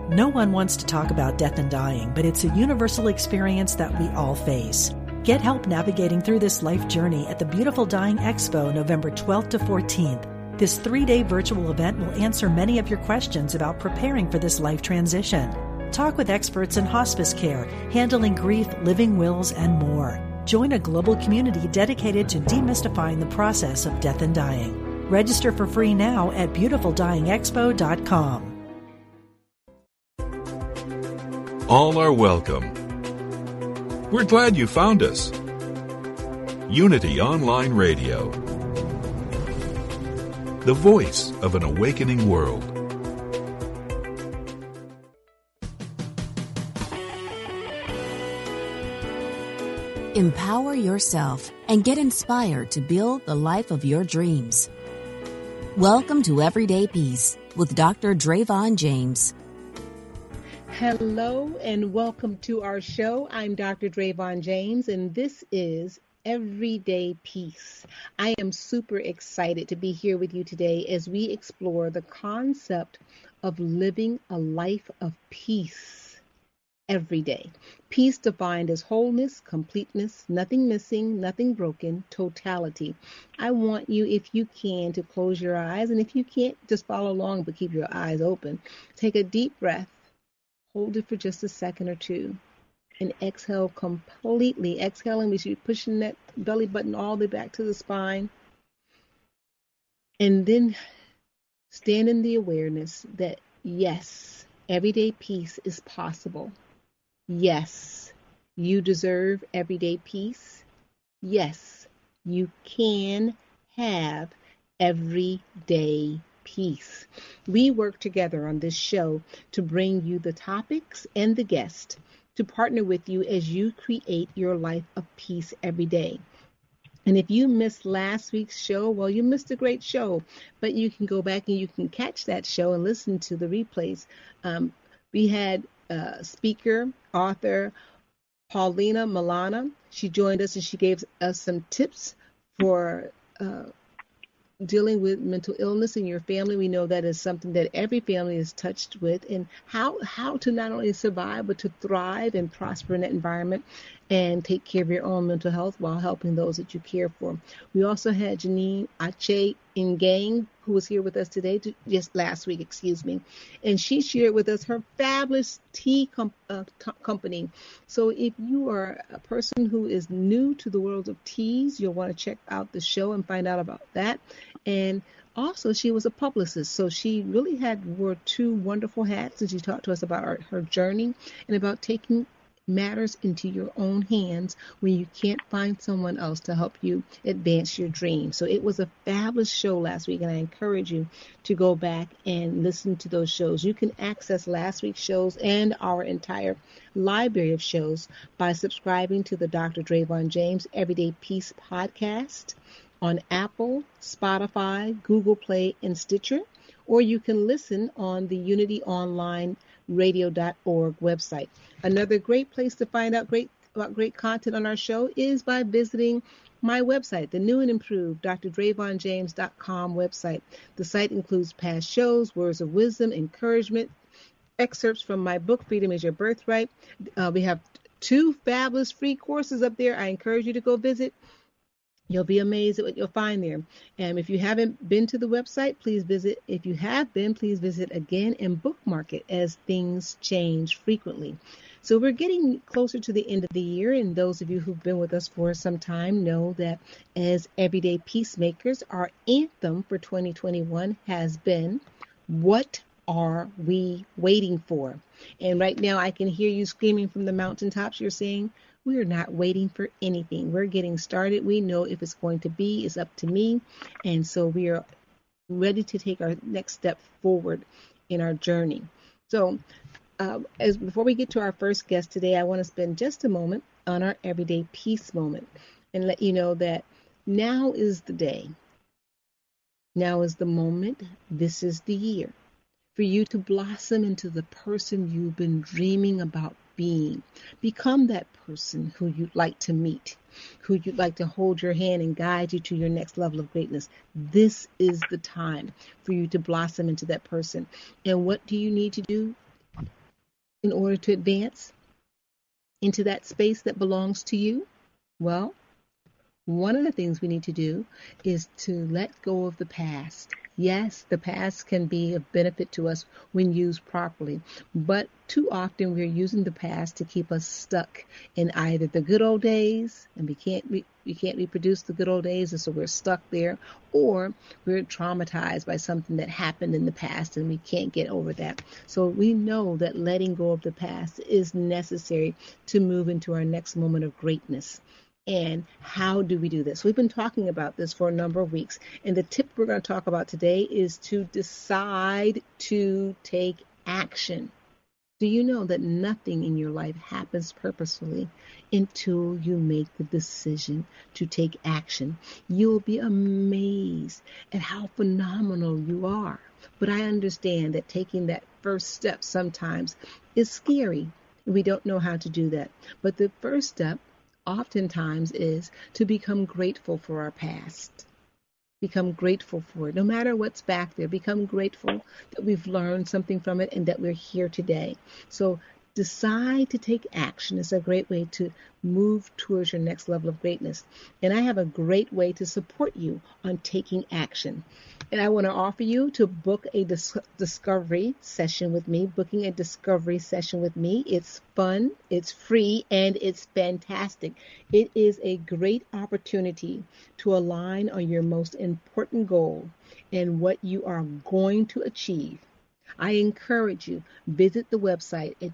No one wants to talk about death and dying, but it's a universal experience that we all face. Get help navigating through this life journey at the Beautiful Dying Expo, November 12th to 14th. This 3-day virtual event will answer many of your questions about preparing for this life transition. Talk with experts in hospice care, handling grief, living wills, and more. Join a global community dedicated to demystifying the process of death and dying. Register for free now at beautifuldyingexpo.com. All are welcome. We're glad you found us. Unity Online Radio, the voice of an awakening world. Empower yourself and get inspired to build the life of your dreams. Welcome to Everyday Peace with Dr. Drayvon James. Hello and welcome to our show. I'm Dr. Drayvon James, and this is Everyday Peace. I am super excited to be here with you today as we explore the concept of living a life of peace every day. Peace defined as wholeness, completeness, nothing missing, nothing broken, totality. I want you, if you can, to close your eyes, and if you can't, just follow along but keep your eyes open. Take a deep breath. Hold it for just a second or two and exhale completely. Exhaling means you're pushing that belly button all the way back to the spine. And then stand in the awareness that, yes, everyday peace is possible. Yes, you deserve everyday peace. Yes, you can have everyday peace. We work together on this show to bring you the topics and the guests to partner with you as you create your life of peace every day. And if you missed last week's show, well, you missed a great show, but you can go back and you can catch that show and listen to the replays. We had speaker, author Paulina Milana. She joined us and she gave us some tips for dealing with mental illness in your family. We know that is something that every family is touched with, and how to not only survive, but to thrive and prosper in that environment and take care of your own mental health while helping those that you care for. We also had Janine Ache Ngang, who was here with us today, just last week, and she shared with us her fabulous tea company. So if you are a person who is new to the world of teas, you'll want to check out the show and find out about that. And also, she was a publicist, so she really wore two wonderful hats, and she talked to us about her journey and about taking matters into your own hands when you can't find someone else to help you advance your dreams. So it was a fabulous show last week, and I encourage you to go back and listen to those shows. You can access last week's shows and our entire library of shows by subscribing to the Dr. Drayvon James Everyday Peace podcast on Apple, Spotify, Google Play, and Stitcher, or you can listen on the UnityOnlineRadio.org website. Another great place to find out about great content on our show is by visiting my website, the new and improved DrDrayvonJames.com website. The site includes past shows, words of wisdom, encouragement, excerpts from my book, Freedom is Your Birthright. We have 2 fabulous free courses up there. I encourage you to go visit. You'll be amazed at what you'll find there. And if you haven't been to the website, please visit. If you have been, please visit again and bookmark it, as things change frequently. So we're getting closer to the end of the year, and those of you who've been with us for some time know that as Everyday Peacemakers, our anthem for 2021 has been, "What are we waiting for?" And right now I can hear you screaming from the mountaintops. You're saying, we are not waiting for anything. We're getting started. We know if it's going to be, it's up to me. And so we are ready to take our next step forward in our journey. So before we get to our first guest today, I want to spend just a moment on our Everyday Peace moment and let you know that now is the day. Now is the moment. This is the year for you to blossom into the person you've been dreaming about being. Become that person who you'd like to meet, who you'd like to hold your hand and guide you to your next level of greatness. This is the time for you to blossom into that person. And what do you need to do? in order to advance into that space that belongs to you? Well, one of the things we need to do is to let go of the past. Yes, the past can be of benefit to us when used properly, but too often we're using the past to keep us stuck in either the good old days, and we can't reproduce the good old days, and so we're stuck there, or we're traumatized by something that happened in the past and we can't get over that. So we know that letting go of the past is necessary to move into our next moment of greatness. And how do we do this? We've been talking about this for a number of weeks. And the tip we're going to talk about today is to decide to take action. Do you know that nothing in your life happens purposefully until you make the decision to take action? You'll be amazed at how phenomenal you are. But I understand that taking that first step sometimes is scary. We don't know how to do that. But the first step oftentimes is to become grateful for our past. Become grateful for it. No matter what's back there, become grateful that we've learned something from it and that we're here today. So decide to take action is a great way to move towards your next level of greatness. And I have a great way to support you on taking action. And I want to offer you to book a discovery session with me. Booking a discovery session with me. It's fun, it's free, and it's fantastic. It is a great opportunity to align on your most important goal and what you are going to achieve. I encourage you, visit the website at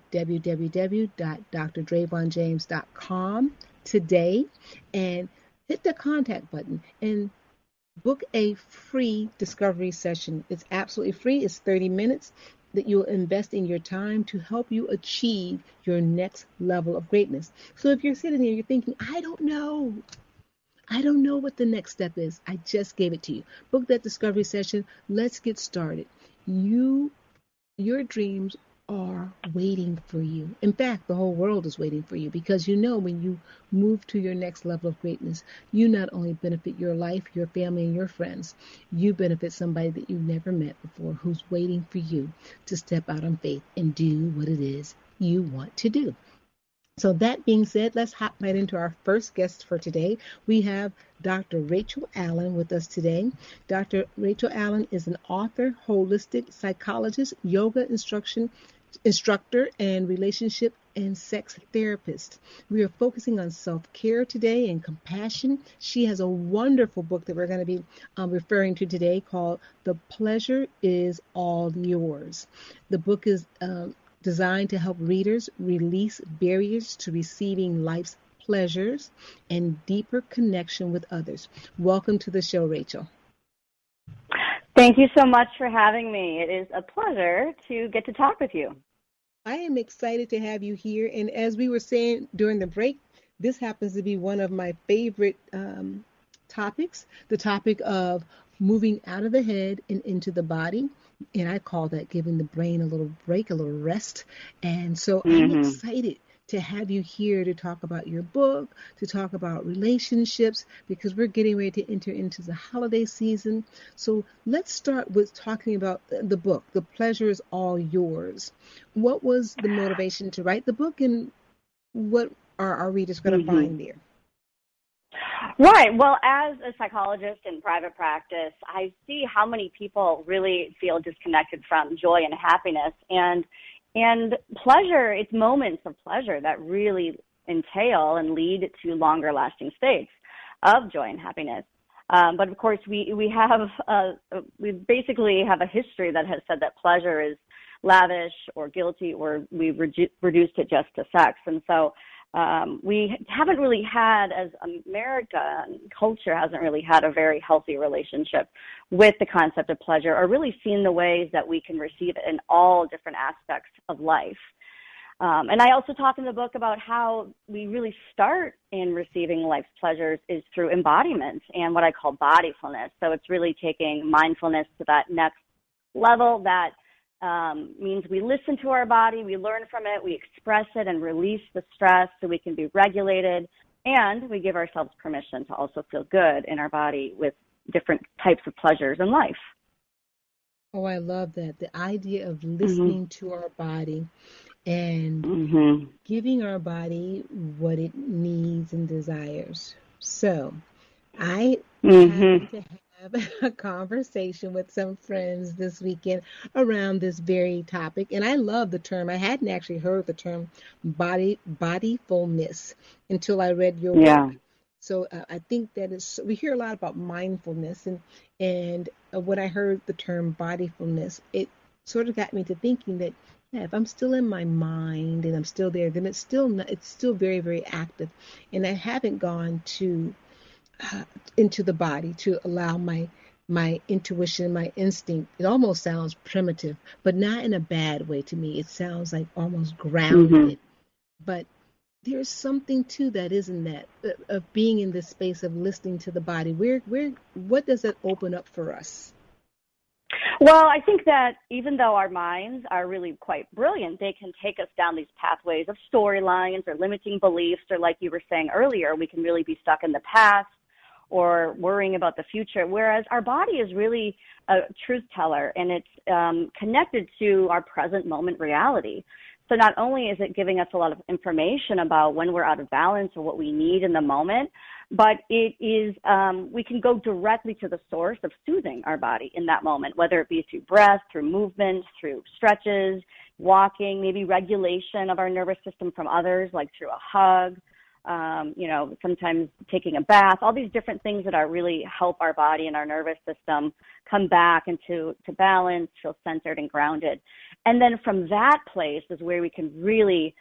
www.drdravonjames.com today and hit the contact button and book a free discovery session. It's absolutely free. It's 30 minutes that you'll invest in your time to help you achieve your next level of greatness. So if you're sitting here, you're thinking, I don't know what the next step is. I just gave it to you. Book that discovery session. Let's get started. Your dreams are waiting for you. In fact, the whole world is waiting for you because you know when you move to your next level of greatness, you not only benefit your life, your family, and your friends, you benefit somebody that you never met before who's waiting for you to step out on faith and do what it is you want to do. So that being said, let's hop right into our first guest for today. We have Dr. Rachel Allen with us today. Dr. Rachel Allen is an author, holistic psychologist, yoga instructor, and relationship and sex therapist. We are focusing on self-care today and compassion. She has a wonderful book that we're going to be referring to today called The Pleasure Is All Yours. The book is designed to help readers release barriers to receiving life's pleasures and deeper connection with others. Welcome to the show, Rachel. Thank you so much for having me. It is a pleasure to get to talk with you. I am excited to have you here. And as we were saying during the break, this happens to be one of my favorite topics, the topic of moving out of the head and into the body. And I call that giving the brain a little break, a little rest. And so I'm excited to have you here to talk about your book, to talk about relationships, because we're getting ready to enter into the holiday season. So let's start with talking about the book, The Pleasure Is All Yours. What was the motivation to write the book, and what are our readers going to find there? Right. Well, as a psychologist in private practice, I see how many people really feel disconnected from joy and happiness. And pleasure, it's moments of pleasure that really entail and lead to longer lasting states of joy and happiness. But of course, we basically have a history that has said that pleasure is lavish or guilty, or we've reduced it just to sex. And so we haven't really had, as American culture hasn't really had a very healthy relationship with the concept of pleasure, or really seen the ways that we can receive it in all different aspects of life. And I also talk in the book about how we really start in receiving life's pleasures is through embodiment and what I call bodyfulness. So it's really taking mindfulness to that next level that means we listen to our body, we learn from it, we express it and release the stress so we can be regulated, and we give ourselves permission to also feel good in our body with different types of pleasures in life. Oh, I love that. The idea of Mhm. listening to our body and Mhm. giving our body what it needs and desires. So, I Mhm. happened to have a conversation with some friends this weekend around this very topic, and I love the term. I hadn't actually heard the term bodyfulness until I read your Yeah. work. So I think that is we hear a lot about mindfulness, and when I heard the term bodyfulness, it sort of got me to thinking that yeah, if I'm still in my mind and I'm still there, then it's still not, it's still very very active, and I haven't gone to uh, into the body to allow my intuition, my instinct. It almost sounds primitive, but not in a bad way to me. It sounds like almost Mhm. grounded. But there's something to that, isn't that? Of being in this space of listening to the body. What does that open up for us? Well, I think that even though our minds are really quite brilliant, they can take us down these pathways of storylines or limiting beliefs, or like you were saying earlier, we can really be stuck in the past or worrying about the future. Whereas our body is really a truth teller, and it's connected to our present moment reality. So not only is it giving us a lot of information about when we're out of balance or what we need in the moment, but it is we can go directly to the source of soothing our body in that moment, whether it be through breath, through movement, through stretches, walking, maybe regulation of our nervous system from others, like through a hug, sometimes taking a bath, all these different things that are really help our body and our nervous system come back into balance, feel centered and grounded. And then from that place is where we can really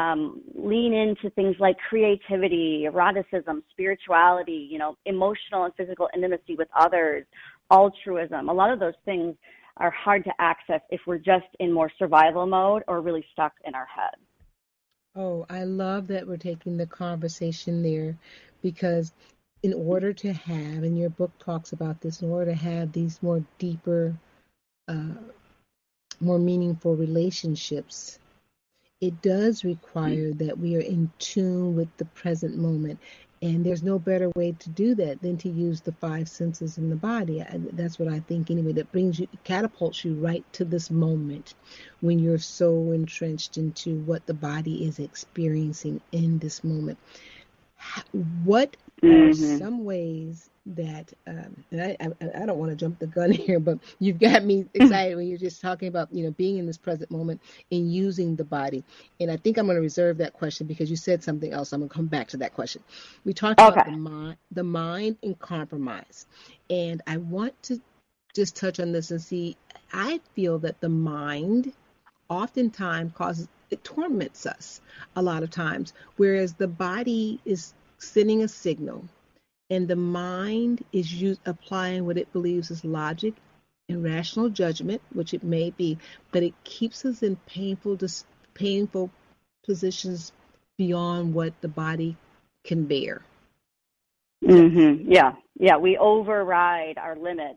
lean into things like creativity, eroticism, spirituality, emotional and physical intimacy with others, altruism. A lot of those things are hard to access if we're just in more survival mode or really stuck in our head. Oh, I love that we're taking the conversation there because in order to have, and your book talks about this, in order to have these more deeper, uh, more meaningful relationships, it does require that we are in tune with the present moment. And there's no better way to do that than to use the five senses in the body. That's what I think anyway. That brings you, catapults you right to this moment when you're so entrenched into what the body is experiencing in this moment. What are Mhm. some ways that, and I don't want to jump the gun here, but you've got me Okay. excited when you're just talking about, being in this present moment and using the body. And I think I'm going to reserve that question because you said something else. I'm going to come back to that question. We talked about the mind and compromise. And I want to just touch on this and see, I feel that the mind oftentimes causes it torments us a lot of times, whereas the body is sending a signal and the mind is applying what it believes is logic and rational judgment, which it may be, but it keeps us in painful positions beyond what the body can bear. Yes. Yeah. Yeah. We override our limits.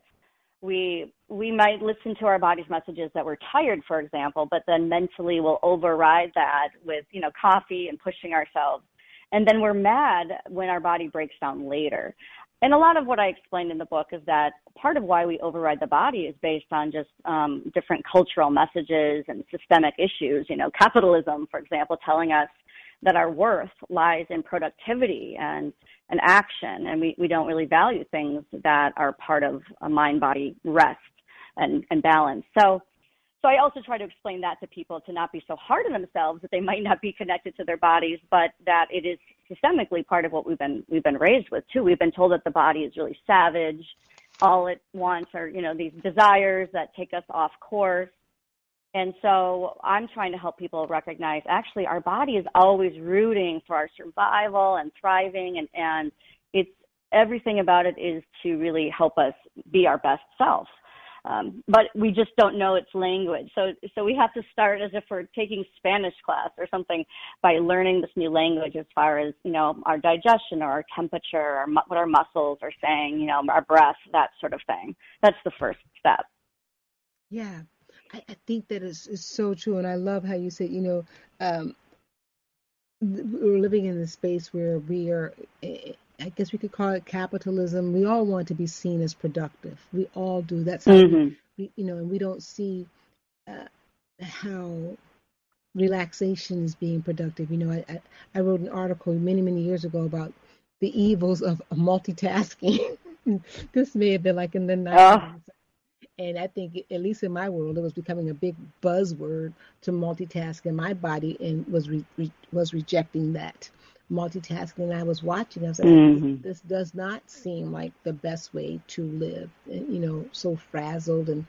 We might listen to our body's messages that we're tired, for example, but then mentally we'll override that with, coffee and pushing ourselves. And then we're mad when our body breaks down later. And a lot of what I explained in the book is that part of why we override the body is based on just different cultural messages and systemic issues. Capitalism, for example, telling us that our worth lies in productivity and action, and we don't really value things that are part of a mind-body rest and balance. So I also try to explain that to people, to not be so hard on themselves that they might not be connected to their bodies, but that it is systemically part of what we've been raised with too. We've been told that the body is really savage. All it wants are, these desires that take us off course. And so I'm trying to help people recognize actually our body is always rooting for our survival and thriving, and it's everything about it is to really help us be our best self. But we just don't know its language. So we have to start as if we're taking Spanish class or something by learning this new language as far as, our digestion or our temperature or what our muscles are saying, our breath, that sort of thing. That's the first step. Yeah, I think that is so true. And I love how you said, um, we're living in a space where we are, I guess we could call it capitalism. We all want to be seen as productive. We all do. That's how we Mhm. and we don't see how relaxation is being productive. I wrote an article many, many years ago about the evils of multitasking. This may have been like in the 90s. And I think, at least in my world, it was becoming a big buzzword to multitask, and my body was rejecting that multitasking. And I was watching. I was like, this does not seem like the best way to live. And, so frazzled, and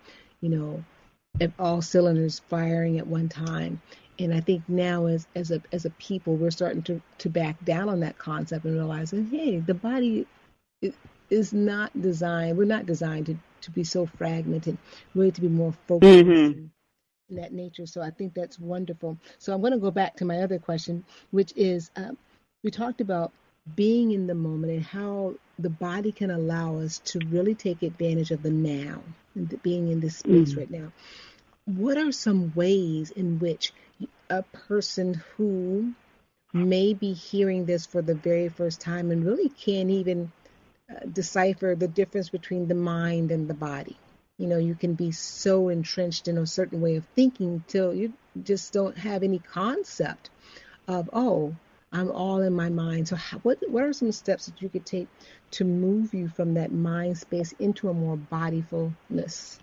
all cylinders firing at one time. And I think now, as a people, we're starting to back down on that concept and realizing, hey, the body is not designed. We're not designed to be so fragmented. We're to be more focused in that nature. So I think that's wonderful. So I'm going to go back to my other question, which is we talked about being in the moment and how the body can allow us to really take advantage of the now and being in this space right now. What are some ways in which a person who may be hearing this for the very first time and really can't even decipher the difference between the mind and the body? You can be so entrenched in a certain way of thinking till you just don't have any concept of, I'm all in my mind. So what are some steps that you could take to move you from that mind space into a more bodyfulness?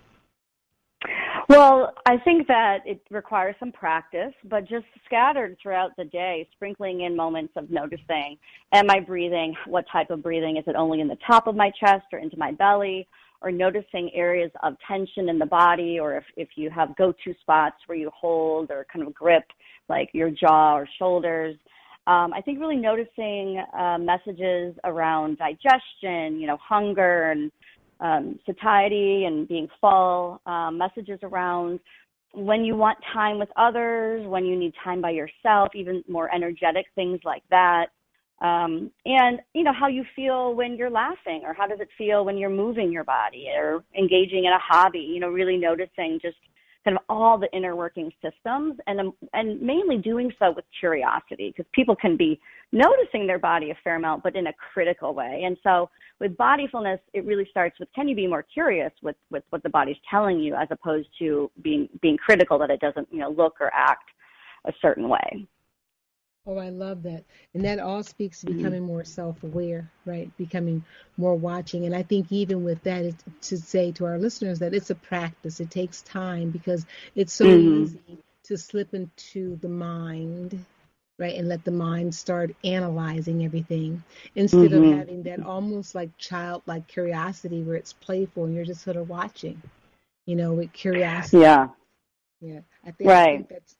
Well, I think that it requires some practice, but just scattered throughout the day, sprinkling in moments of noticing, am I breathing? What type of breathing? Is it only in the top of my chest or into my belly? Or noticing areas of tension in the body, or if you have go-to spots where you hold or kind of grip, like your jaw or shoulders. I think really noticing messages around digestion, hunger and satiety and being full, messages around when you want time with others, when you need time by yourself, even more energetic things like that. And, how you feel when you're laughing, or how does it feel when you're moving your body or engaging in a hobby, really noticing just kind of all the inner working systems, and mainly doing so with curiosity, because people can be noticing their body a fair amount, but in a critical way. And so with bodyfulness, it really starts with, can you be more curious with what the body's telling you, as opposed to being critical that it doesn't, look or act a certain way. Oh, I love that. And that all speaks to becoming more self-aware, right? Becoming more watching. And I think even with that, it's to say to our listeners that it's a practice. It takes time, because it's so easy to slip into the mind, right? And let the mind start analyzing everything, instead of having that almost like childlike curiosity where it's playful and you're just sort of watching, with curiosity. Yeah. Yeah. I think that's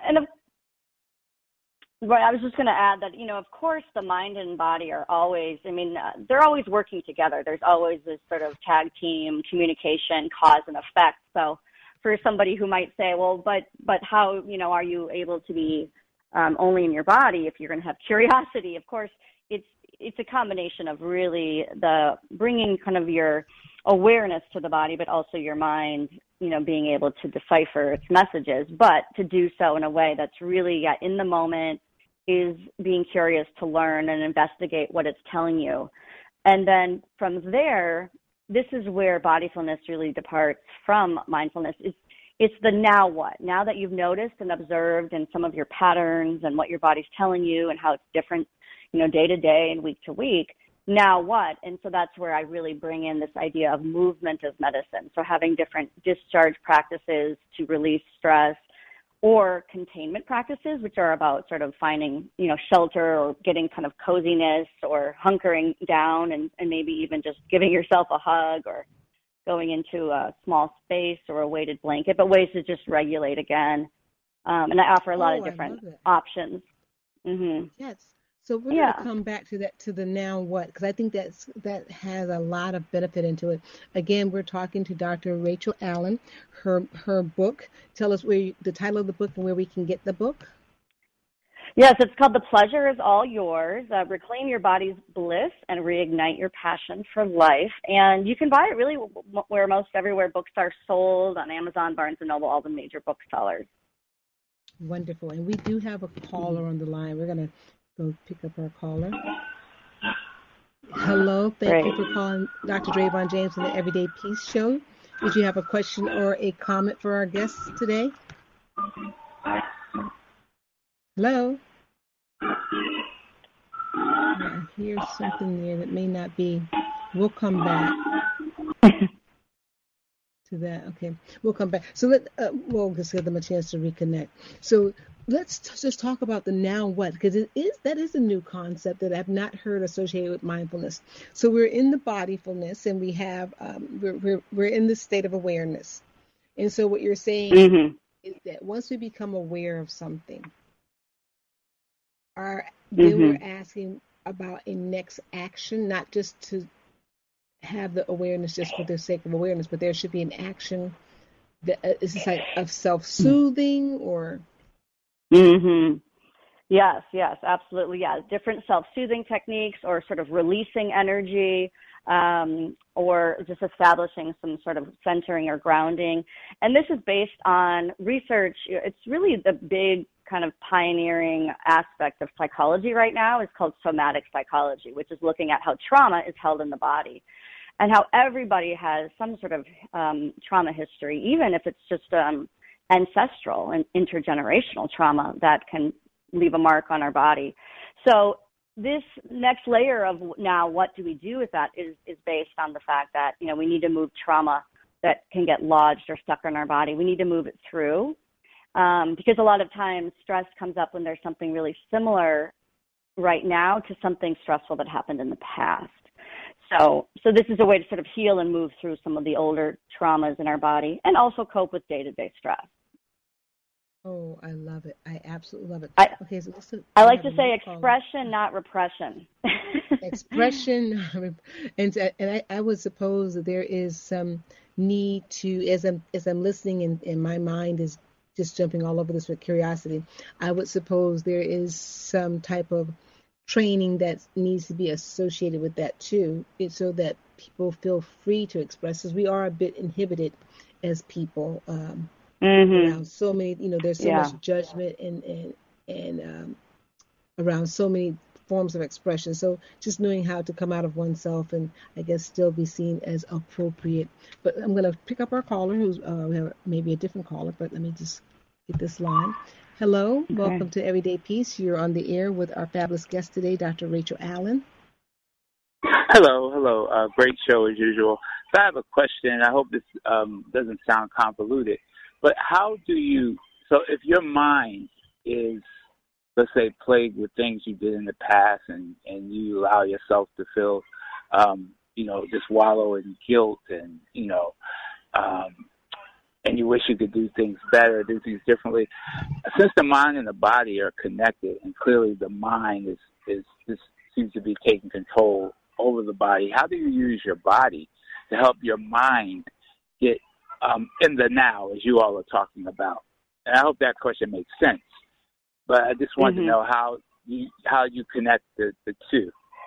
right. I was just going to add that, of course, the mind and body are always, they're always working together. There's always this sort of tag team communication, cause and effect. So for somebody who might say, well, but how, are you able to be only in your body if you're going to have curiosity? Of course, it's a combination of really the bringing kind of your awareness to the body, but also your mind, being able to decipher its messages, but to do so in a way that's really in the moment, is being curious to learn and investigate what it's telling you. And then from there, this is where bodyfulness really departs from mindfulness. It's the now what? Now that you've noticed and observed and some of your patterns and what your body's telling you and how it's different, day to day and week to week, now what? And so that's where I really bring in this idea of movement as medicine. So having different discharge practices to release stress, or containment practices, which are about sort of finding, shelter or getting kind of coziness or hunkering down and maybe even just giving yourself a hug or going into a small space or a weighted blanket, but ways to just regulate again. And I offer a lot of different options. Yes. So we're going to come back to that, to the now what, because I think that has a lot of benefit into it. Again, we're talking to Dr. Rachel Allen. Her book. Tell us the title of the book and where we can get the book. Yes, it's called The Pleasure is All Yours. Reclaim Your Body's Bliss and Reignite Your Passion for Life. And you can buy it really where most everywhere books are sold, on Amazon, Barnes & Noble, all the major booksellers. Wonderful. And we do have a caller on the line. We're going to go pick up our caller. Hello. Thank you for calling Dr. Drayvon James on the Everyday Peace Show. Did you have a question or a comment for our guests today? Hello? I hear something there that may not be. We'll come back to that. Okay, we'll come back. So we'll just give them a chance to reconnect. So let's just talk about the now what, because that is a new concept that I've not heard associated with mindfulness. So we're in the bodyfulness, and we have we're in the state of awareness. And so what you're saying is that once we become aware of something, then we're asking about a next action, not just to have the awareness just for the sake of awareness, but there should be an action that is this like of self-soothing or. Yes, absolutely. Yeah, different self-soothing techniques or sort of releasing energy, or just establishing some sort of centering or grounding. And this is based on research. It's really the big kind of pioneering aspect of psychology right now is called somatic psychology, which is looking at how trauma is held in the body and how everybody has some sort of trauma history, even if it's just ancestral and intergenerational trauma that can leave a mark on our body. So this next layer of now what do we do with that is based on the fact that, we need to move trauma that can get lodged or stuck in our body. We need to move it through. Because a lot of times stress comes up when there's something really similar right now to something stressful that happened in the past. So this is a way to sort of heal and move through some of the older traumas in our body and also cope with day-to-day stress. Oh, I love it. I absolutely love it. Okay, so I like to say expression, not repression. Expression, and I would suppose that there is some need to, as I'm listening and my mind is just jumping all over this with curiosity, I would suppose there is some type of training that needs to be associated with that too, so that people feel free to express, because we are a bit inhibited as people. Around so many, there's so much judgment and around so many forms of expression. So just knowing how to come out of oneself and I guess still be seen as appropriate. But I'm going to pick up our caller, who's we have maybe a different caller, but let me just get this line. Hello, welcome to Everyday Peace. You're on the air with our fabulous guest today, Dr. Rachel Allen. Hello. Great show as usual. So I have a question. I hope this doesn't sound convoluted. But how do you, so if your mind is, let's say, plagued with things you did in the past and you allow yourself to feel, just wallow in guilt and you wish you could do things better, do things differently. Since the mind and the body are connected and clearly the mind is seems to be taking control over the body, how do you use your body to help your mind get in the now, as you all are talking about? And I hope that question makes sense. But I just want to know how you connect the two.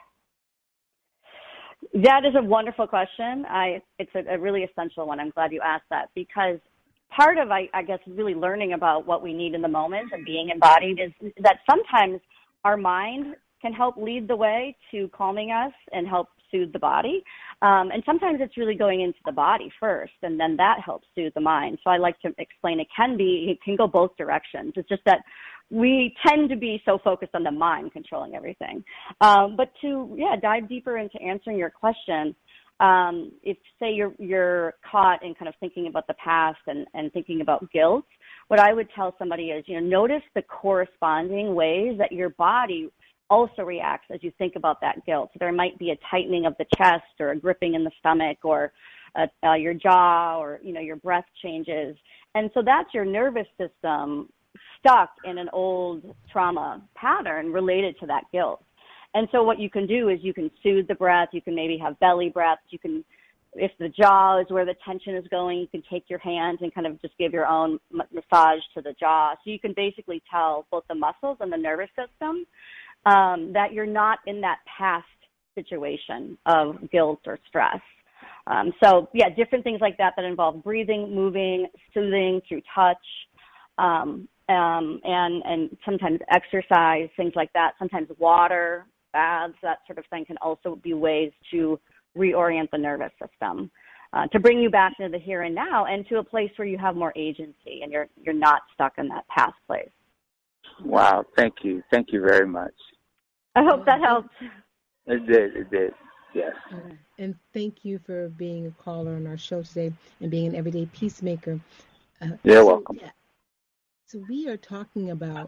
That is a wonderful question. It's a really essential one. I'm glad you asked that, because part of, I guess, really learning about what we need in the moment and being embodied is that sometimes our mind can help lead the way to calming us and help soothe the body. And sometimes it's really going into the body first, and then that helps soothe the mind. So I like to explain it can go both directions. It's just that we tend to be so focused on the mind controlling everything. But to dive deeper into answering your question, if, say, you're caught in kind of thinking about the past and thinking about guilt, what I would tell somebody is, notice the corresponding ways that your body also reacts as you think about that guilt. So there might be a tightening of the chest or a gripping in the stomach or your jaw or, your breath changes. And so that's your nervous system stuck in an old trauma pattern related to that guilt. And so what you can do is you can soothe the breath. You can maybe have belly breaths. You can, if the jaw is where the tension is going, you can take your hands and kind of just give your own massage to the jaw. So you can basically tell both the muscles and the nervous system that you're not in that past situation of guilt or stress. Different things like that involve breathing, moving, soothing through touch, and sometimes exercise, things like that. Sometimes water, baths, that sort of thing can also be ways to reorient the nervous system. to bring you back into the here and now and to a place where you have more agency and you're not stuck in that past place. Wow, thank you very much. I hope that helps. It did, yes. And thank you for being a caller on our show today and being an everyday peacemaker. You're welcome. Yeah. So we are talking about,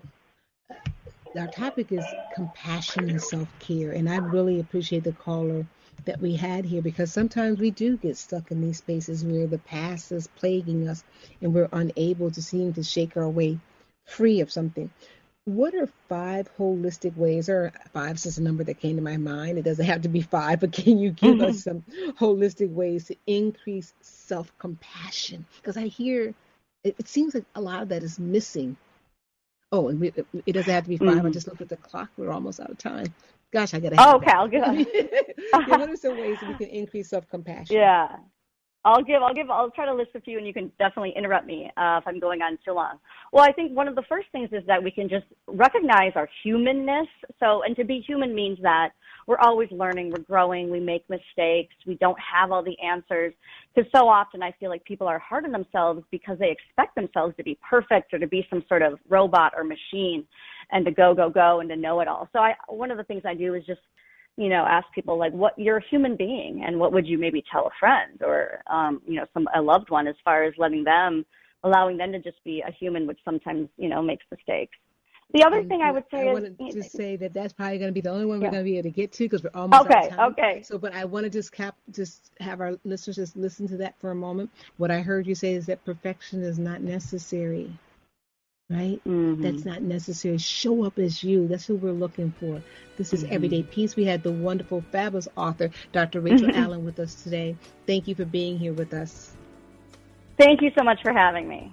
our topic is compassion and self-care, and I really appreciate the caller that we had here, because sometimes we do get stuck in these spaces where the past is plaguing us and we're unable to seem to shake our way free of something. What are 5 holistic ways, or 5 is just a number that came to my mind. It doesn't have to be 5, but can you give us some holistic ways to increase self-compassion? Because I hear, it seems like a lot of that is missing. Oh, and it doesn't have to be 5. I just looked at the clock. We're almost out of time. Gosh, I got to have okay, I'll give what are some ways that we can increase self-compassion? Yeah. I'll try to list a few, and you can definitely interrupt me if I'm going on too long. Well, I think one of the first things is that we can just recognize our humanness. So, and to be human means that we're always learning, we're growing, we make mistakes, we don't have all the answers. Because so often I feel like people are hard on themselves because they expect themselves to be perfect or to be some sort of robot or machine and to go and to know it all. So one of the things I do is just, ask people, like, what, you're a human being, and what would you maybe tell a friend or, a loved one, as far as allowing them to just be a human, which sometimes, makes mistakes. The other thing I would say I is... want to just say that's probably going to be the only one we're going to be able to get to, because we're almost out of time. Okay. So, but I want to just have our listeners just listen to that for a moment. What I heard you say is that perfection is not necessary. Right? Mm-hmm. That's not necessary. Show up as you. That's who we're looking for. This is Everyday Peace. We had the wonderful, fabulous author, Dr. Rachel Allen, with us today. Thank you for being here with us. Thank you so much for having me.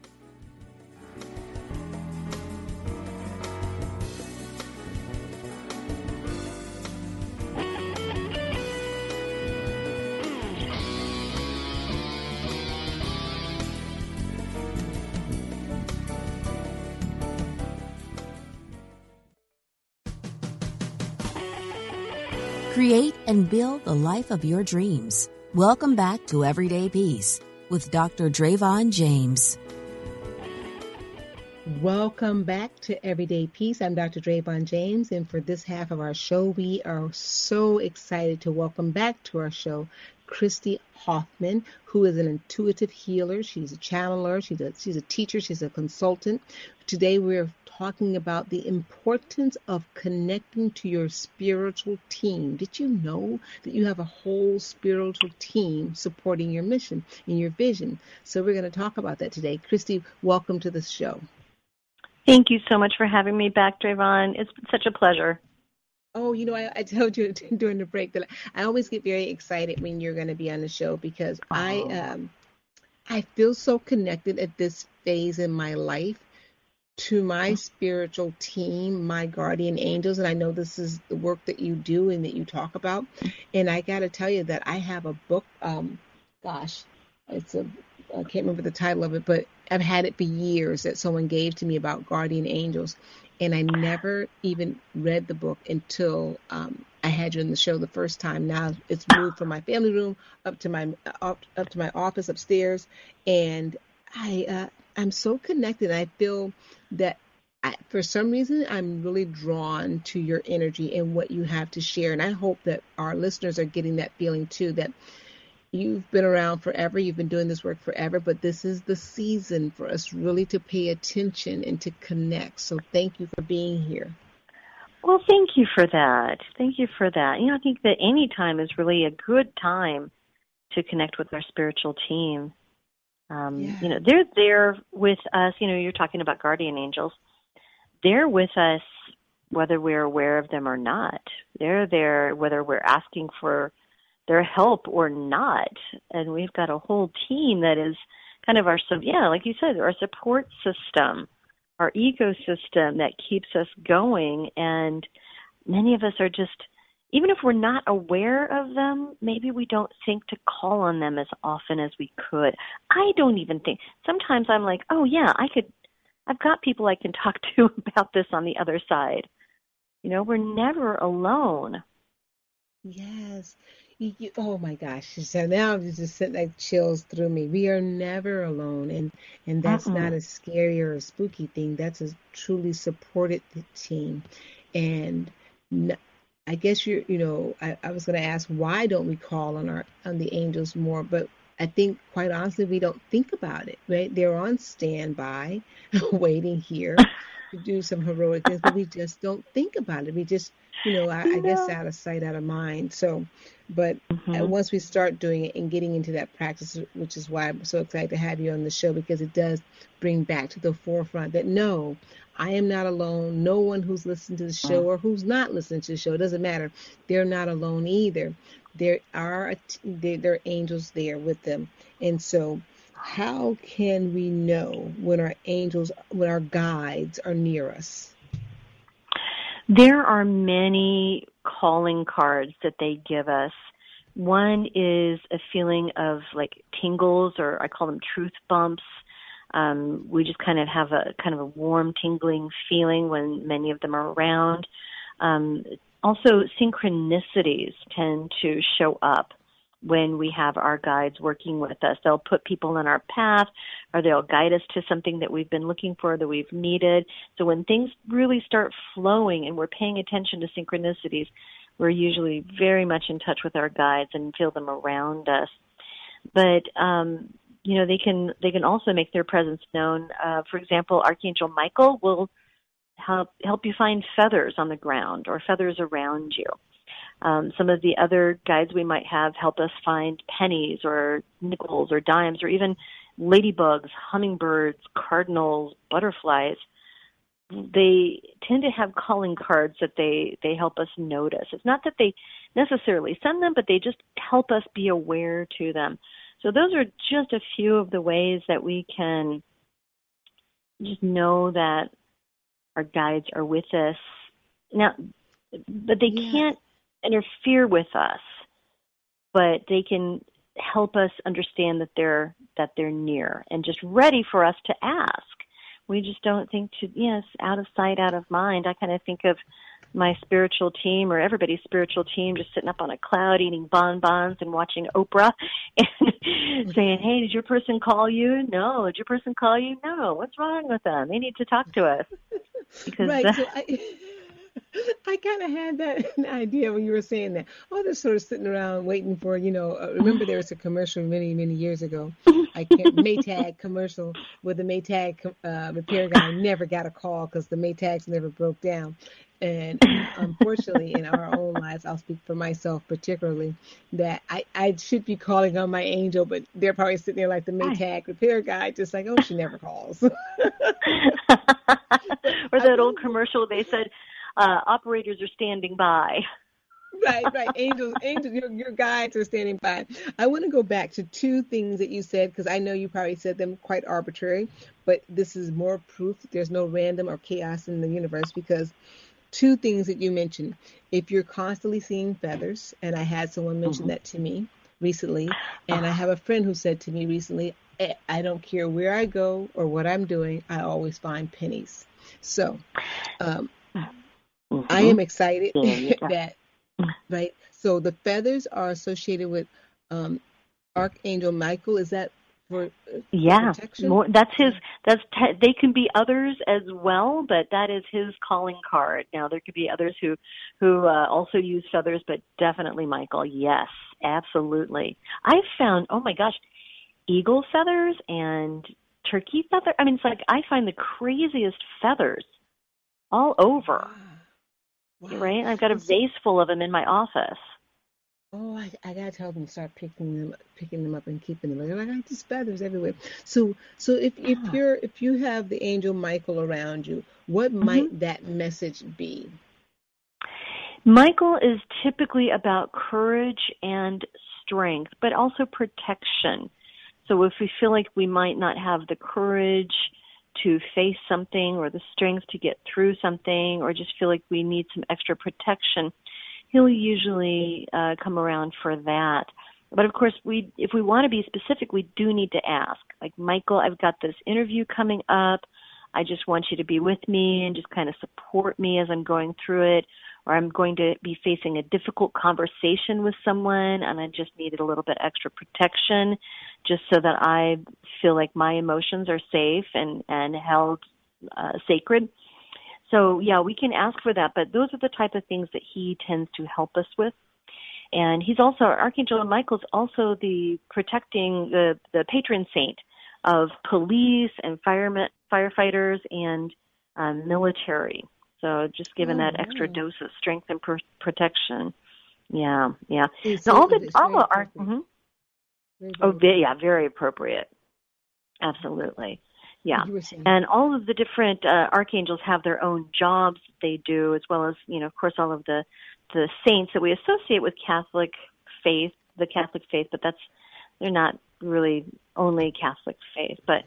Create and build the life of your dreams. Welcome back to Everyday Peace with Dr. Drayvon James. Welcome back to Everyday Peace. I'm Dr. Drayvon James, and for this half of our show, we are so excited to welcome back to our show Christy Hoffman, who is an intuitive healer. She's a channeler. She's a teacher. She's a consultant. Today, we're talking about the importance of connecting to your spiritual team. Did you know that you have a whole spiritual team supporting your mission and your vision? So we're going to talk about that today. Christy, welcome to the show. Thank you so much for having me back, Drayvon. It's been such a pleasure. Oh, I told you during the break that I always get very excited when you're going to be on the show, because I feel so connected at this phase in my life to my spiritual team, my guardian angels. And I know this is the work that you do and that you talk about. And I got to tell you that I have a book. I can't remember the title of it, but I've had it for years, that someone gave to me about guardian angels. And I never even read the book until I had you in the show the first time. Now it's moved from my family room up to my office upstairs, and I'm so connected. I feel that for some reason I'm really drawn to your energy and what you have to share. And I hope that our listeners are getting that feeling too, that you've been around forever, you've been doing this work forever, but this is the season for us really to pay attention and to connect. So thank you for being here. Well, thank you for that. Thank you for that. I think that any time is really a good time to connect with our spiritual team. They're there with us. You're talking about guardian angels. They're with us whether we're aware of them or not. They're there whether we're asking for their help or not. And we've got a whole team that is kind of like you said, our support system, our ecosystem that keeps us going. And many of us are just, even if we're not aware of them, maybe we don't think to call on them as often as we could. I don't even think. Sometimes I'm like, oh yeah, I've got people I can talk to about this on the other side. We're never alone. Yes. Oh my gosh! So now it's just sent like chills through me. We are never alone, and that's not Mm-mm. a scary or a spooky thing. That's a truly supported team, and n- I guess I was going to ask why don't we call on the angels more, but I think quite honestly we don't think about it. Right? They're on standby, waiting here to do some heroic things, but we just don't think about it. We just I guess No. out of sight, out of mind. So, but Mm-hmm. once we start doing it and getting into that practice, which is why I'm so excited to have you on the show, because it does bring back to the forefront that no, I am not alone. No one who's listening to the show or who's not listening to the show, it doesn't matter. They're not alone either. There are angels there with them. And so how can we know when our guides are near us? There are many calling cards that they give us. One is a feeling of like tingles, or I call them truth bumps. We just kind of have a kind of a warm, tingling feeling when many of them are around. Also, synchronicities tend to show up when we have our guides working with us. They'll put people on our path, or they'll guide us to something that we've been looking for, that we've needed. So when things really start flowing and we're paying attention to synchronicities, we're usually very much in touch with our guides and feel them around us. But they can also make their presence known. For example, Archangel Michael will help you find feathers on the ground or feathers around you. Some of the other guides we might have help us find pennies or nickels or dimes, or even ladybugs, hummingbirds, cardinals, butterflies. They tend to have calling cards that they help us notice. It's not that they necessarily send them, but they just help us be aware to them. So those are just a few of the ways that we can just know that our guides are with us. Now, but they can't interfere with us, but they can help us understand that they're near and just ready for us to ask. We just don't think out of sight, out of mind. I kind of think of my spiritual team, or everybody's spiritual team, just sitting up on a cloud eating bonbons and watching Oprah and saying, hey, did your person call you? No. Did your person call you? No. What's wrong with them? They need to talk to us. Because right. So I kind of had that idea when you were saying that. Oh, they're sort of sitting around waiting for, remember there was a commercial many, many years ago. Maytag commercial where the Maytag repair guy never got a call because the Maytags never broke down. And unfortunately, in our own lives, I'll speak for myself particularly, that I should be calling on my angel, but they're probably sitting there like the Maytag repair guy, just like, oh, she never calls. Or that old commercial, they said, operators are standing by. Right. Angels, your guides are standing by. I want to go back to two things that you said, because I know you probably said them quite arbitrary, but this is more proof that there's no random or chaos in the universe, because two things that you mentioned. If you're constantly seeing feathers, and I had someone mention that to me recently, and I have a friend who said to me recently, I don't care where I go or what I'm doing, I always find pennies. So I am excited that, right? So the feathers are associated with Archangel Michael. Is that for protection? They can be others as well, but that is his calling card. Now there could be others who also use feathers, but definitely Michael. Yes, absolutely. I've found, oh my gosh, eagle feathers and turkey feather. I mean, it's like I find the craziest feathers all over. Wow. Right? I've got a vase full of them in my office. Oh, I gotta tell them to start picking them up and keeping them. I got these feathers everywhere. So if you have the angel Michael around you, what might that message be? Michael is typically about courage and strength, but also protection. So if we feel like we might not have the courage to face something, or the strength to get through something, or just feel like we need some extra protection, he'll usually come around for that. But of course, if we want to be specific, we do need to ask. Like, Michael, I've got this interview coming up. I just want you to be with me and just kind of support me as I'm going through it. or I'm going to be facing a difficult conversation with someone and I just needed a little bit extra protection just so that I feel like my emotions are safe and held sacred. So, yeah, we can ask for that, but those are the type of things that he tends to help us with. And he's also, Archangel Michael's also the protecting, the patron saint of police and firefighters and military. So just giving that extra dose of strength and protection. Yeah. So very appropriate. Absolutely. Yeah. And all of the different archangels have their own jobs that they do, as well as, of course, all of the saints that we associate with Catholic faith, but they're not really only Catholic faith. But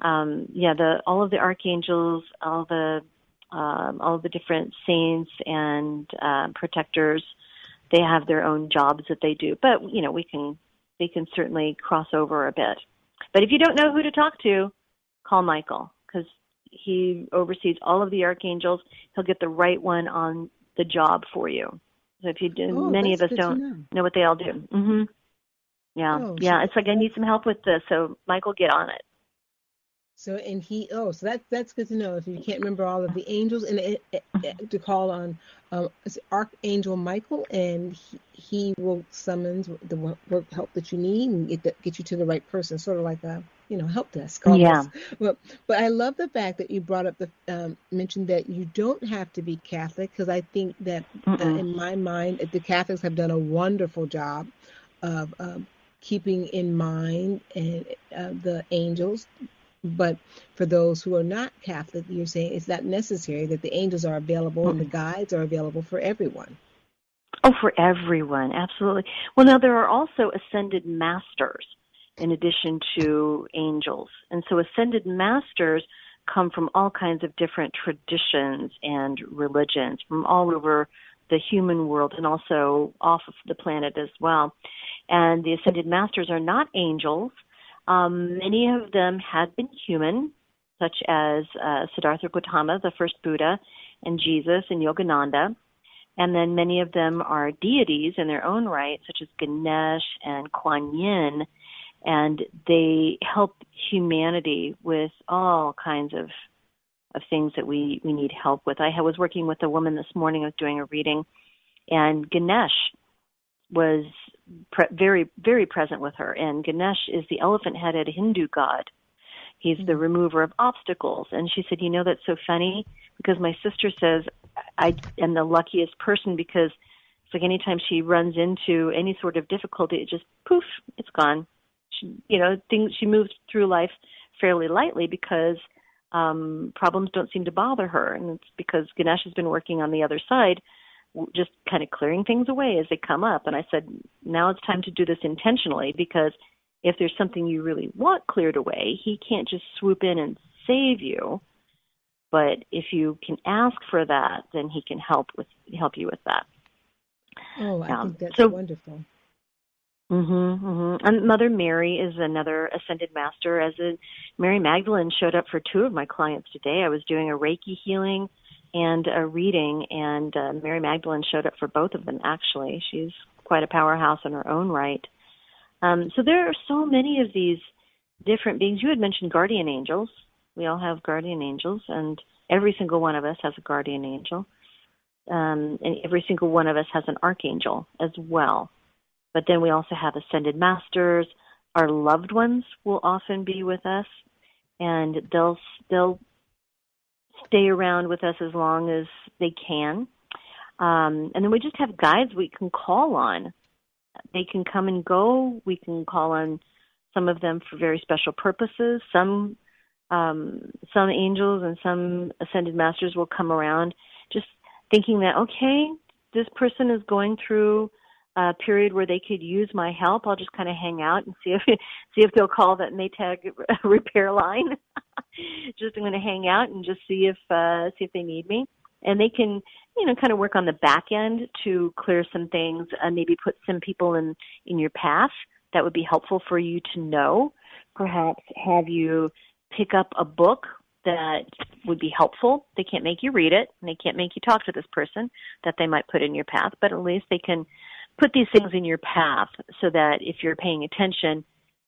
all of the archangels, all of the different saints and protectors, they have their own jobs that they do. But they can certainly cross over a bit. But if you don't know who to talk to, call Michael, because he oversees all of the archangels. He'll get the right one on the job for you. So if you do, many of us don't know what they all do. Mm-hmm. Yeah, it's like I need some help with this, so Michael, get on it. So that's good to know. If you can't remember all of the angels, and to call on Archangel Michael, and he will summons the work help that you need and get you to the right person, sort of like a help desk. Almost. Yeah. But I love the fact that you brought up mentioned that you don't have to be Catholic, because I think that in my mind the Catholics have done a wonderful job of keeping in mind the angels. But for those who are not Catholic, you're saying it's not necessary, that the angels are available and the guides are available for everyone. Oh, for everyone, absolutely. Well, now there are also ascended masters in addition to angels. And so ascended masters come from all kinds of different traditions and religions from all over the human world and also off of the planet as well. And the ascended masters are not angels. Many of them had been human, such as Siddhartha Gautama, the first Buddha, and Jesus and Yogananda. And then many of them are deities in their own right, such as Ganesh and Kuan Yin. And they help humanity with all kinds of things that we need help with. I was working with a woman this morning. I was doing a reading, and Ganesh was very, very present with her. And Ganesh is the elephant-headed Hindu god. He's the remover of obstacles. And she said, that's so funny, because my sister says I am the luckiest person, because it's like anytime she runs into any sort of difficulty, it just, poof, it's gone. She moves through life fairly lightly because problems don't seem to bother her. And it's because Ganesh has been working on the other side, just kind of clearing things away as they come up. And I said, now it's time to do this intentionally, because if there's something you really want cleared away, he can't just swoop in and save you. But if you can ask for that, then he can help you with that. Oh, I think that's wonderful. And Mother Mary is another ascended master. Mary Magdalene showed up for two of my clients today. I was doing a Reiki healing and a reading, and Mary Magdalene showed up for both of them, actually. She's quite a powerhouse in her own right. So there are so many of these different beings. You had mentioned guardian angels. We all have guardian angels, and every single one of us has a guardian angel. And every single one of us has an archangel as well. But then we also have ascended masters. Our loved ones will often be with us, and they'll stay around with us as long as they can. And then we just have guides we can call on. They can come and go. We can call on some of them for very special purposes. Some angels and some ascended masters will come around just thinking that, okay, this person is going through a period where they could use my help. I'll just kind of hang out and see if they'll call that Maytag repair line. Just I'm going to hang out and just see if they need me. And they can, kind of work on the back end to clear some things and maybe put some people in your path that would be helpful for you to know. Perhaps have you pick up a book that would be helpful. They can't make you read it, and they can't make you talk to this person that they might put in your path, but at least they can put these things in your path so that if you're paying attention,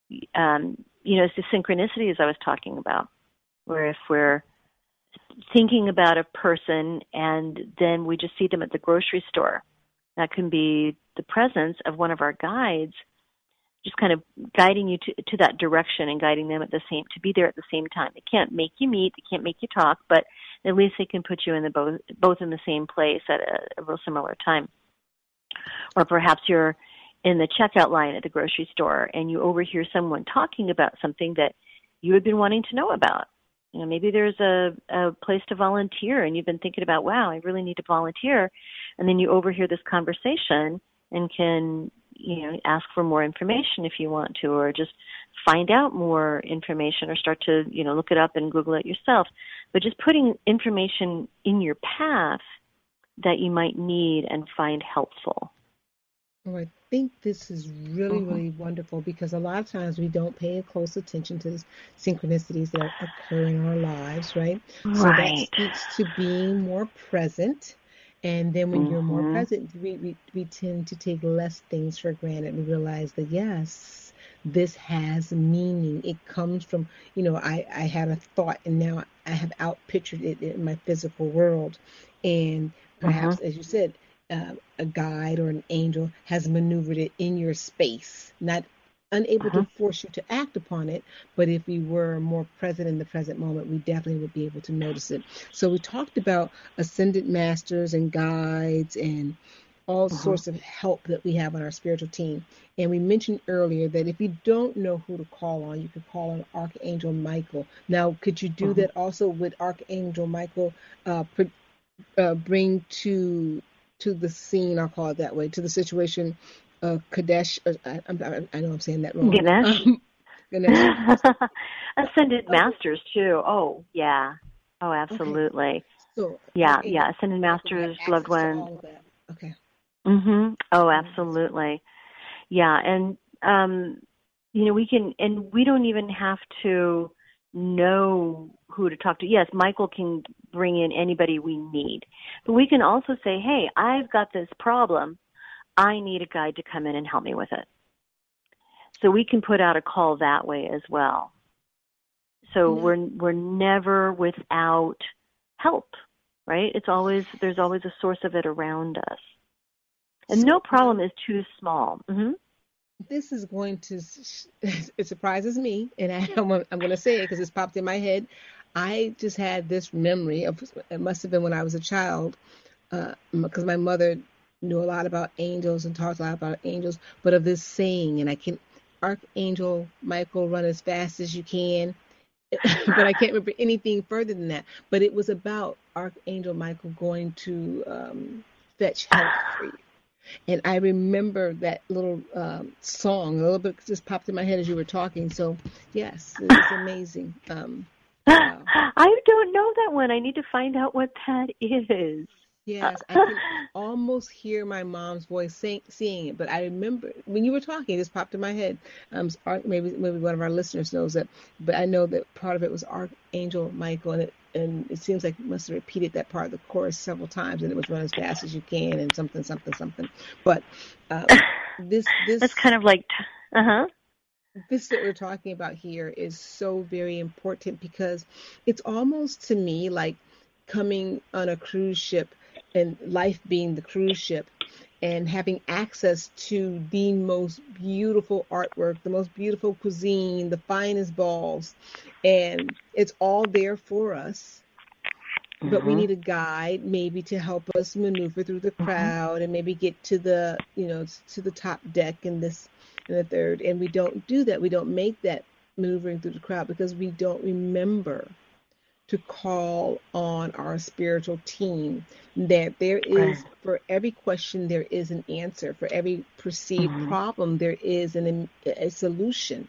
it's the synchronicities I was talking about, where if we're thinking about a person and then we just see them at the grocery store, that can be the presence of one of our guides just kind of guiding you to that direction and guiding them to be there at the same time. They can't make you meet, they can't make you talk, but at least they can put you in both in the same place at a real similar time. Or perhaps you're in the checkout line at the grocery store and you overhear someone talking about something that you had been wanting to know about. Maybe there's a place to volunteer and you've been thinking about, wow, I really need to volunteer. And then you overhear this conversation and can, ask for more information if you want to, or just find out more information or start to, look it up and Google it yourself. But just putting information in your path that you might need and find helpful. Oh, I think this is really, really wonderful because a lot of times we don't pay close attention to the synchronicities that occur in our lives, right? So that speaks to being more present. And then when you're more present, we tend to take less things for granted. We realize that, yes, this has meaning. It comes from, I had a thought and now I have outpictured it in my physical world. And perhaps, as you said, a guide or an angel has maneuvered it in your space, not unable to force you to act upon it, but if we were more present in the present moment, we definitely would be able to notice it. So we talked about ascended masters and guides and all sorts of help that we have on our spiritual team. And we mentioned earlier that if you don't know who to call on, you could call on Archangel Michael. Now, could you do that also with Archangel Michael bring to the scene, I'll call it that way, to the situation, Kadesh, I know I'm saying that wrong. Ganesh. Ascended masters too. Oh, yeah. Oh, absolutely. Okay. So, ascended masters, loved ones. Okay. Oh, absolutely. Yeah, and we can, and we don't even have to know who to talk to. Yes, Michael can bring in anybody we need, but we can also say, hey, I've got this problem. I need a guide to come in and help me with it. So we can put out a call that way as well. So we're never without help, right? There's always a source of it around us. And no problem is too small. This is going to, it surprises me, and I'm going to say it because it's popped in my head. I just had this memory of, it must have been when I was a child, because my mother knew a lot about angels and talked a lot about angels, but of this saying, and Archangel Michael, run as fast as you can, but I can't remember anything further than that. But it was about Archangel Michael going to fetch help for you. And I remember that little song, a little bit just popped in my head as you were talking. So, yes, it was amazing. Wow. I don't know that one. I need to find out what that is. Yes, I can almost hear my mom's voice seeing it, but I remember when you were talking, it just popped in my head. Maybe one of our listeners knows that, but I know that part of it was Archangel Michael, and it seems like you must have repeated that part of the chorus several times, and it was run as fast as you can, and something. But this that's kind of like, This that we're talking about here is so very important because it's almost to me like coming on a cruise ship and life being the cruise ship and having access to the most beautiful artwork, the most beautiful cuisine, the finest balls, and it's all there for us. But we need a guide maybe to help us maneuver through the crowd and maybe get to the, to the top deck and this and the third. And we don't do that. We don't make that maneuvering through the crowd because we don't remember to call on our spiritual team, that there is, for every question, there is an answer. For every perceived problem, there is a solution.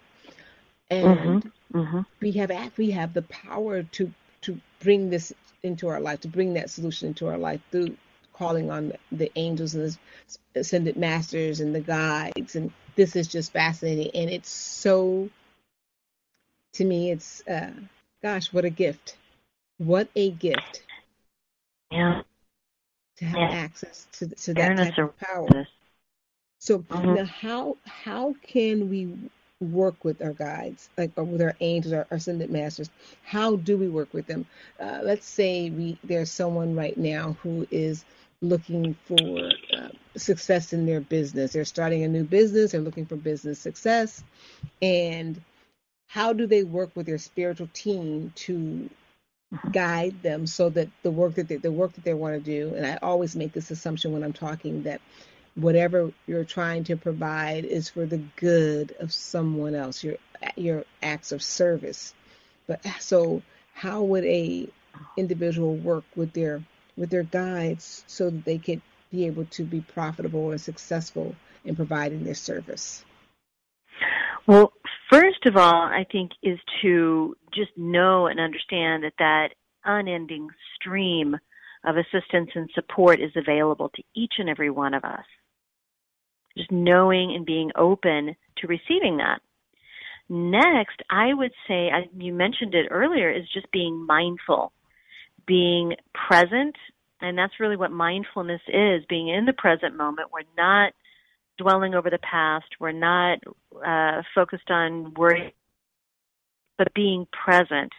And we have the power to bring this into our life, to bring that solution into our life through calling on the angels and the ascended masters and the guides. And this is just fascinating. And it's so, to me, it's, gosh, what a gift. What a gift. Yeah. To have access to that type of power. So now how can we work with our guides, like with our angels, our ascended masters? How do we work with them? Let's say there's someone right now who is looking for success in their business. They're starting a new business. They're looking for business success. And how do they work with their spiritual team to guide them so that the work that they want to do? And I always make this assumption when I'm talking that whatever you're trying to provide is for the good of someone else, your acts of service. But so how would a individual work with their guides so that they could be able to be profitable and successful in providing their service? Well, first of all, I think is to just know and understand that unending stream of assistance and support is available to each and every one of us. Just knowing and being open to receiving that. Next, I would say, you mentioned it earlier, is just being mindful, being present, and that's really what mindfulness is, being in the present moment. We're not dwelling over the past. We're not focused on worry, but being present,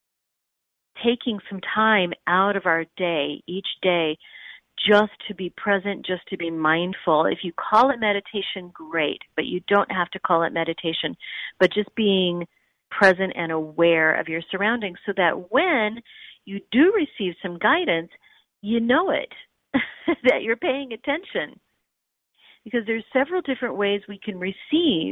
taking some time out of our day, each day, just to be present, just to be mindful. If you call it meditation, great, but you don't have to call it meditation, but just being present and aware of your surroundings so that when you do receive some guidance, you know it, that you're paying attention. Because there's several different ways we can receive.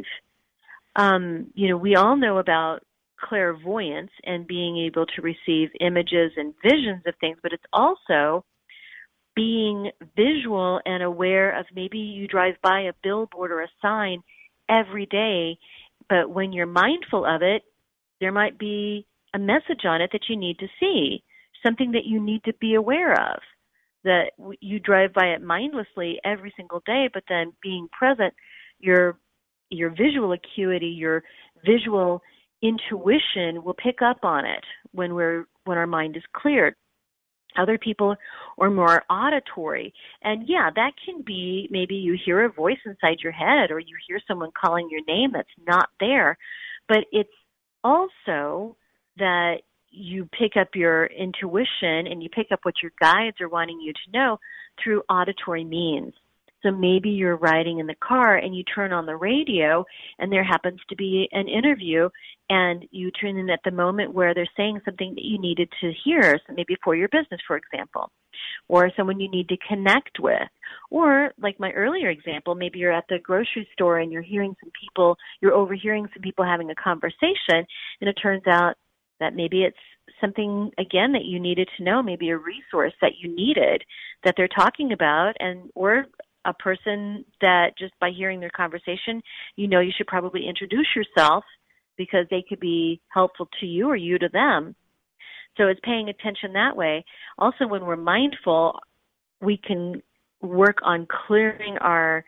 We all know about clairvoyance and being able to receive images and visions of things, but it's also being visual and aware of, maybe you drive by a billboard or a sign every day, but when you're mindful of it, there might be a message on it that you need to see, something that you need to be aware of, that you drive by it mindlessly every single day, but then being present, your visual acuity, your visual intuition will pick up on it when our mind is cleared. Other people are more auditory. And yeah, that can be, maybe you hear a voice inside your head or you hear someone calling your name that's not there. But it's also that you pick up your intuition and you pick up what your guides are wanting you to know through auditory means. So maybe you're riding in the car and you turn on the radio and there happens to be an interview and you tune in at the moment where they're saying something that you needed to hear, so maybe for your business, for example, or someone you need to connect with. Or like my earlier example, maybe you're at the grocery store and you're overhearing some people having a conversation, and it turns out that maybe it's something, again, that you needed to know, maybe a resource that you needed that they're talking about, or a person that just by hearing their conversation, you should probably introduce yourself because they could be helpful to you or you to them. So it's paying attention that way. Also, when we're mindful, we can work on clearing our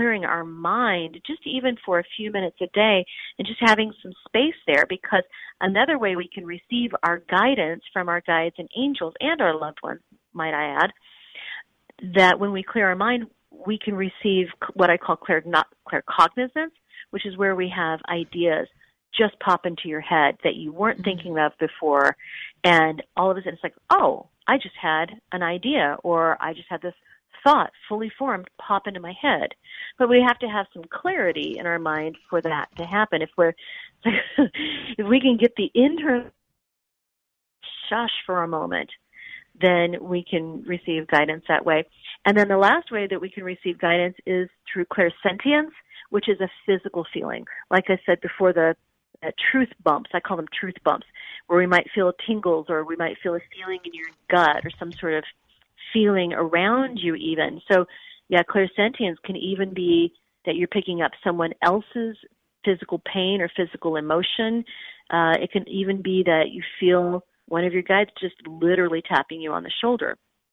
mind, just even for a few minutes a day, and just having some space there, because another way we can receive our guidance from our guides and angels and our loved ones, might I add, that when we clear our mind, we can receive what I call claircognizance, which is where we have ideas just pop into your head that you weren't thinking of before, and all of a sudden it's like, oh, I just had an idea, or I just had this thought fully formed pop into my head. But we have to have some clarity in our mind for that to happen. If we can get the internal shush for a moment, then we can receive guidance that way. And then the last way that we can receive guidance is through clairsentience, which is a physical feeling. Like I said before, the truth bumps, I call them truth bumps, where we might feel tingles, or we might feel a feeling in your gut, or some sort of feeling around you even. So yeah, clairsentience can even be that you're picking up someone else's physical pain or physical emotion. It can even be that you feel one of your guides just literally tapping you on the shoulder.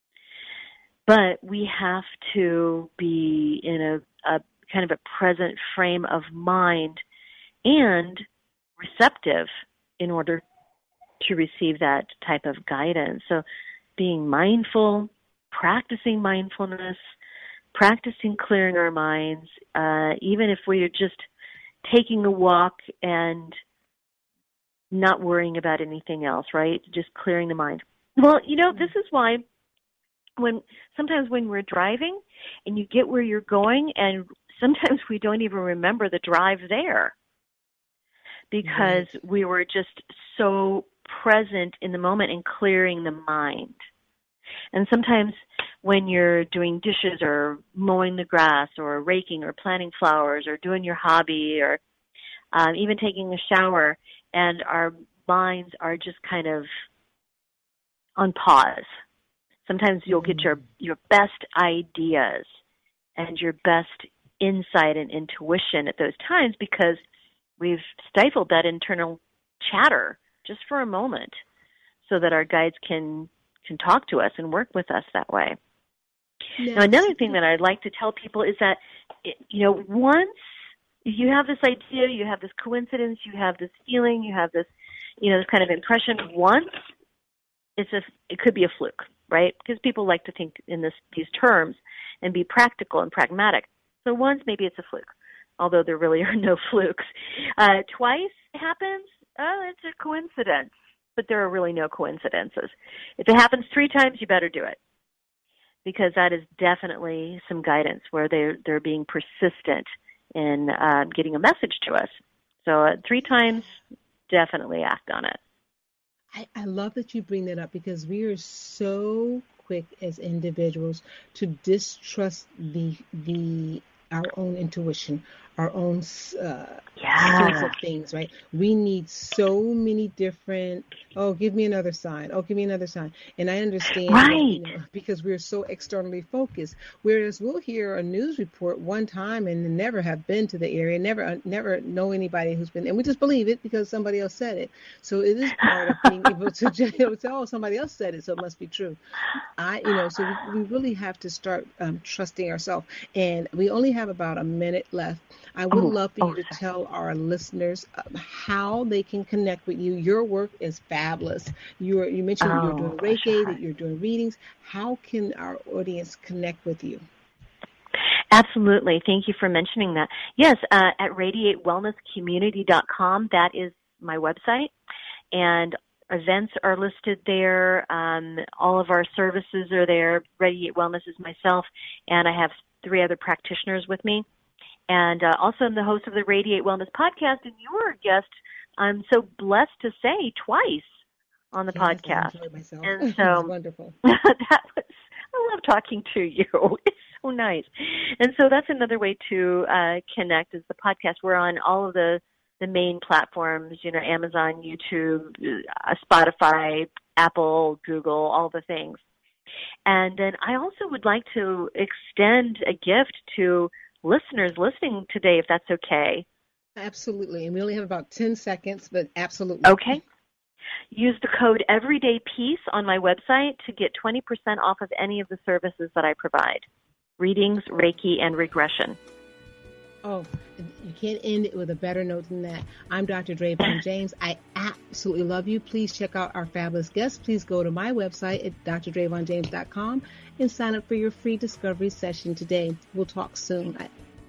But we have to be in a kind of a present frame of mind and receptive in order to receive that type of guidance. So being mindful, practicing mindfulness, practicing clearing our minds, even if we're just taking a walk and not worrying about anything else, right? Just clearing the mind. Well, this is why sometimes when we're driving and you get where you're going, and sometimes we don't even remember the drive there because we were just so present in the moment and clearing the mind. And sometimes when you're doing dishes or mowing the grass or raking or planting flowers or doing your hobby or even taking a shower, and our minds are just kind of on pause. Sometimes you'll get your best ideas and your best insight and intuition at those times because we've stifled that internal chatter just for a moment so that our guides can talk to us and work with us that way. Now, another thing that I'd like to tell people is that, once you have this idea, you have this coincidence, you have this feeling, you have this, this kind of impression, once it could be a fluke, right? Because people like to think in these terms and be practical and pragmatic. So once, maybe it's a fluke, although there really are no flukes. Twice it happens, it's a coincidence, but there are really no coincidences. If it happens 3 times, you better do it, because that is definitely some guidance where they're being persistent in getting a message to us. So 3 times, definitely act on it. I love that you bring that up because we are so quick as individuals to distrust our own intuition, our own sense of things, right? We need so many different, give me another sign. Give me another sign. And I understand that, because we're so externally focused, whereas we'll hear a news report one time and never have been to the area, never know anybody who's been, and we just believe it because somebody else said it. So it is part of being able to say, somebody else said it, so it must be true. So we really have to start trusting ourselves. And we only have about a minute left. I would love for you to tell our listeners how they can connect with you. Your work is fabulous. You mentioned you're doing Reiki, that you're doing readings. How can our audience connect with you? Absolutely. Thank you for mentioning that. Yes, at radiatewellnesscommunity.com, that is my website. And events are listed there. All of our services are there. Radiate Wellness is myself, and I have 3 other practitioners with me. And also I'm the host of the Radiate Wellness podcast, and you were a guest, I'm so blessed to say, twice on the podcast. I enjoyed myself. And so it was wonderful. I love talking to you. It's so nice. And so that's another way to connect is the podcast. We're on all of the main platforms, Amazon, YouTube, Spotify, Apple, Google, all the things. And then I also would like to extend a gift to listeners listening today, if that's okay. Absolutely. And we only have about 10 seconds, but absolutely. Okay. Use the code EverydayPeace on my website to get 20% off of any of the services that I provide. Readings, Reiki, and regression. Oh, you can't end it with a better note than that. I'm Dr. Drayvon James. I absolutely love you. Please check out our fabulous guests. Please go to my website at drdrayvonjames.com and sign up for your free discovery session today. We'll talk soon.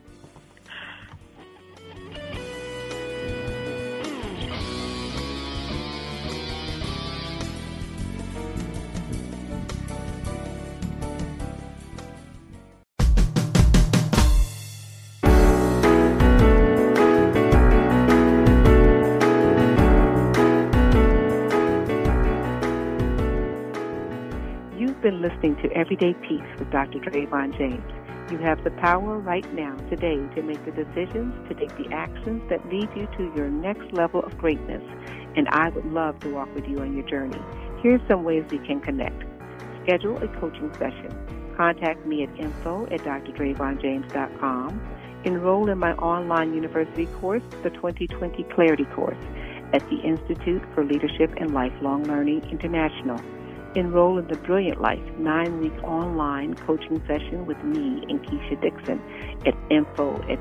Been listening to Everyday Peace with Dr. Drayvon James. You have the power right now, today, to make the decisions, to take the actions that lead you to your next level of greatness. And I would love to walk with you on your journey. Here's some ways we can connect. Schedule a coaching session. Contact me at info@drdrayvonjames.com. Enroll in my online university course, the 2020 Clarity course, at the Institute for Leadership and Lifelong Learning International. Enroll in the Brilliant Life 9-week online coaching session with me and Keisha Dixon at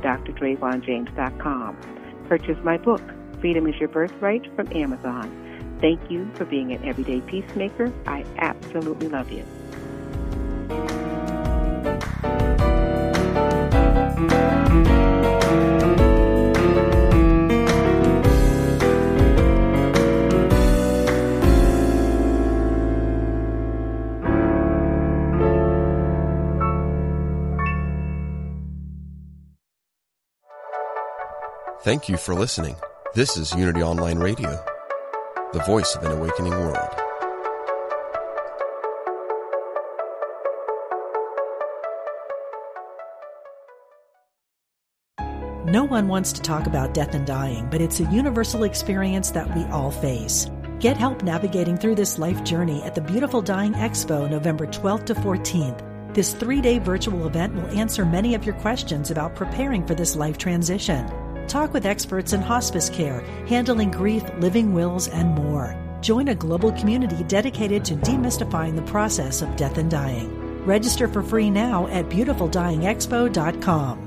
info@drdrayvonjames.com. Purchase my book, Freedom is Your Birthright, from Amazon. Thank you for being an everyday peacemaker. I absolutely love you. Thank you for listening. This is Unity Online Radio, the voice of an awakening world. No one wants to talk about death and dying, but it's a universal experience that we all face. Get help navigating through this life journey at the Beautiful Dying Expo, November 12th to 14th. This 3-day virtual event will answer many of your questions about preparing for this life transition. Talk with experts in hospice care, handling grief, living wills, and more. Join a global community dedicated to demystifying the process of death and dying. Register for free now at beautifuldyingexpo.com.